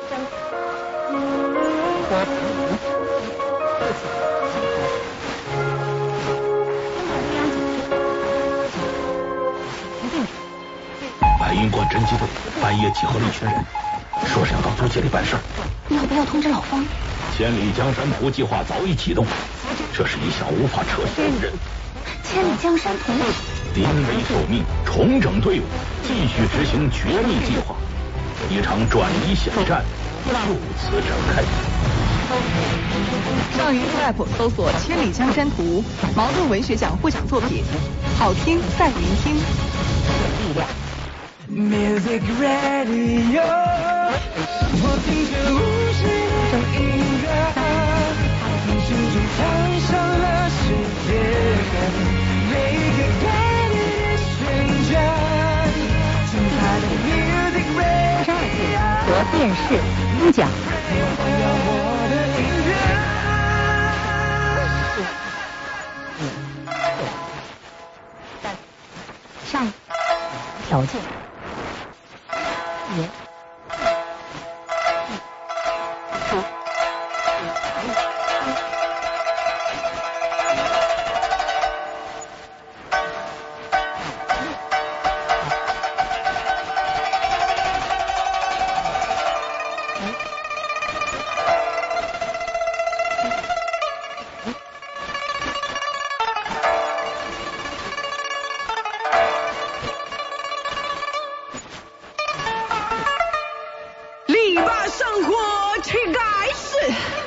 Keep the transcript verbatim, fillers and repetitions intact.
白云观侦缉队半夜集合了一群人，说是要到租界里办事儿。 要不要通知老方？ 千里江山图计划早已启动，这是一项无法撤销的任务。 千里江山图， 临危受命，重整队伍，继续执行绝密计划，一场转移险战就此展开。 上云 App 搜索《千里江山图》，茅盾文学奖获奖作品，好听在聆听。 力量。 Music Radio， 我听着无声的音乐，从心中唱响了世界，每一个概念的瞬间，精彩的 Music Radio 和电视音奖。 我的音乐。 上条件。年力拔山火去盖世。